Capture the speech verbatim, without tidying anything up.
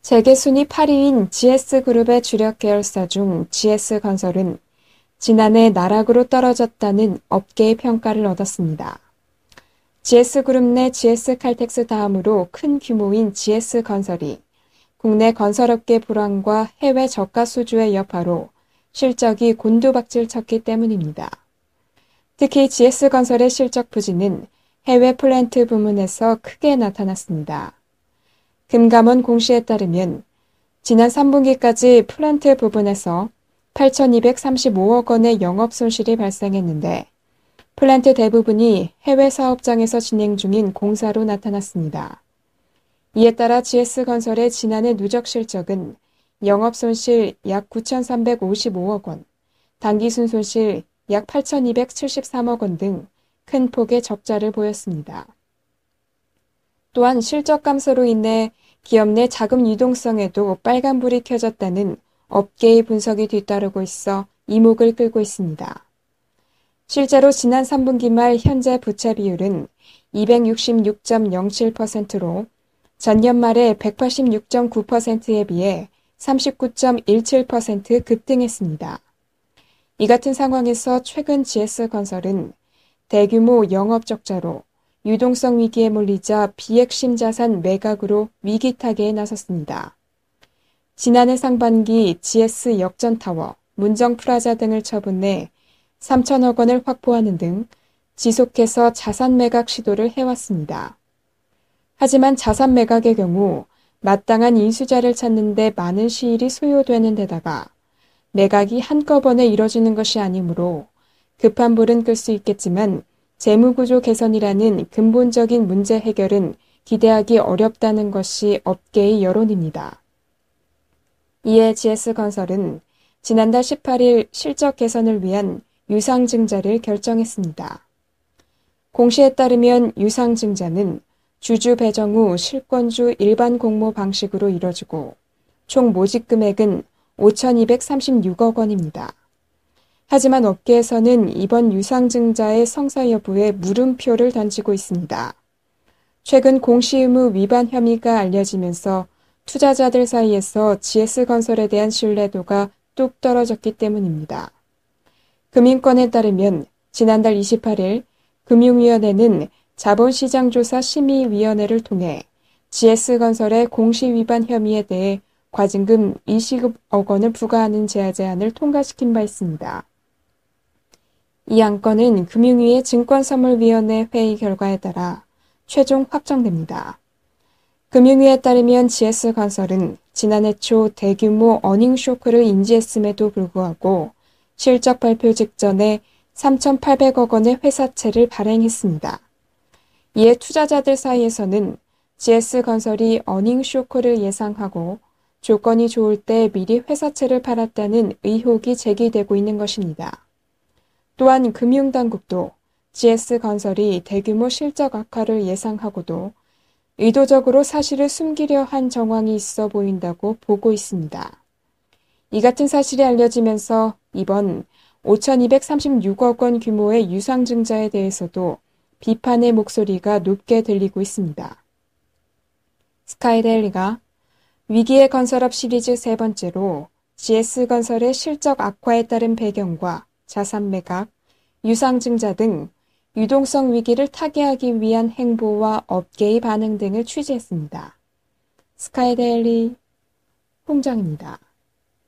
세계 순위 팔 위인 지에스그룹의 주력 계열사 중 지에스건설은 지난해 나락으로 떨어졌다는 업계의 평가를 얻었습니다. 지에스그룹 내 지에스칼텍스 다음으로 큰 규모인 지에스건설이 국내 건설업계 불황과 해외 저가 수주의 여파로 실적이 곤두박질 쳤기 때문입니다. 특히 지에스건설의 실적 부진은 해외 플랜트 부문에서 크게 나타났습니다. 금감원 공시에 따르면 지난 삼 분기까지 플랜트 부분에서 팔천이백삼십오억 원의 영업 손실이 발생했는데 플랜트 대부분이 해외 사업장에서 진행 중인 공사로 나타났습니다. 이에 따라 지에스건설의 지난해 누적 실적은 영업 손실 약 구천삼백오십오억 원, 당기순 손실 약 팔천이백칠십삼억 원 등 큰 폭의 적자를 보였습니다. 또한 실적 감소로 인해 기업 내 자금 유동성에도 빨간불이 켜졌다는 업계의 분석이 뒤따르고 있어 이목을 끌고 있습니다. 실제로 지난 삼 분기 말 현재 부채 비율은 이백육십육 점 영칠 퍼센트로 전년 말의 백팔십육 점 구 퍼센트에 비해 삼십구 점 일칠 퍼센트 급등했습니다. 이 같은 상황에서 최근 지에스건설은 대규모 영업 적자로 유동성 위기에 몰리자 비핵심 자산 매각으로 위기 타개에 나섰습니다. 지난해 상반기 지에스 역전타워, 문정프라자 등을 처분해 삼천억 원을 확보하는 등 지속해서 자산 매각 시도를 해왔습니다. 하지만 자산 매각의 경우 마땅한 인수자를 찾는 데 많은 시일이 소요되는 데다가 매각이 한꺼번에 이뤄지는 것이 아니므로 급한 불은 끌 수 있겠지만 재무구조 개선이라는 근본적인 문제 해결은 기대하기 어렵다는 것이 업계의 여론입니다. 이에 지에스건설은 지난달 십팔 일 실적 개선을 위한 유상증자를 결정했습니다. 공시에 따르면 유상증자는 주주 배정 후 실권주 일반 공모 방식으로 이뤄지고 총 모집 금액은 오천이백삼십육억 원입니다. 하지만 업계에서는 이번 유상증자의 성사 여부에 물음표를 던지고 있습니다. 최근 공시 의무 위반 혐의가 알려지면서 투자자들 사이에서 지에스건설에 대한 신뢰도가 뚝 떨어졌기 때문입니다. 금융권에 따르면 지난달 이십팔 일 금융위원회는 자본시장조사심의위원회를 통해 지에스건설의 공시 위반 혐의에 대해 과징금 이십억 원을 부과하는 제안을 통과시킨 바 있습니다. 이 안건은 금융위의 증권선물위원회 회의 결과에 따라 최종 확정됩니다. 금융위에 따르면 지에스건설은 지난해 초 대규모 어닝 쇼크를 인지했음에도 불구하고 실적 발표 직전에 삼천팔백억 원의 회사채를 발행했습니다. 이에 투자자들 사이에서는 지에스건설이 어닝 쇼크를 예상하고 조건이 좋을 때 미리 회사채를 팔았다는 의혹이 제기되고 있는 것입니다. 또한 금융당국도 지에스건설이 대규모 실적 악화를 예상하고도 의도적으로 사실을 숨기려 한 정황이 있어 보인다고 보고 있습니다. 이 같은 사실이 알려지면서 이번 오천이백삼십육억 원 규모의 유상증자에 대해서도 비판의 목소리가 높게 들리고 있습니다. 스카이데일리가 위기의 건설업 시리즈 세 번째로 지에스건설의 실적 악화에 따른 배경과 자산 매각, 유상증자 등 유동성 위기를 타개하기 위한 행보와 업계의 반응 등을 취재했습니다. 스카이데일리 홍정입니다.